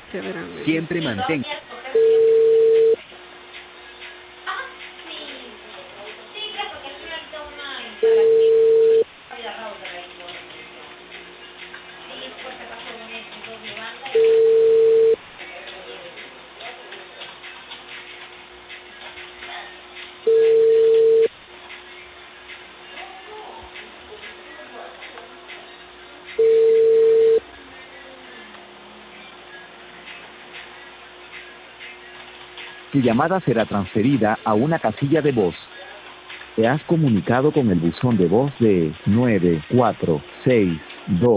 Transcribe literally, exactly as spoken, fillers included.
Siempre mantén. Tu llamada será transferida a una casilla de voz. Te has comunicado con el buzón de voz de nueve cuatro seis dos.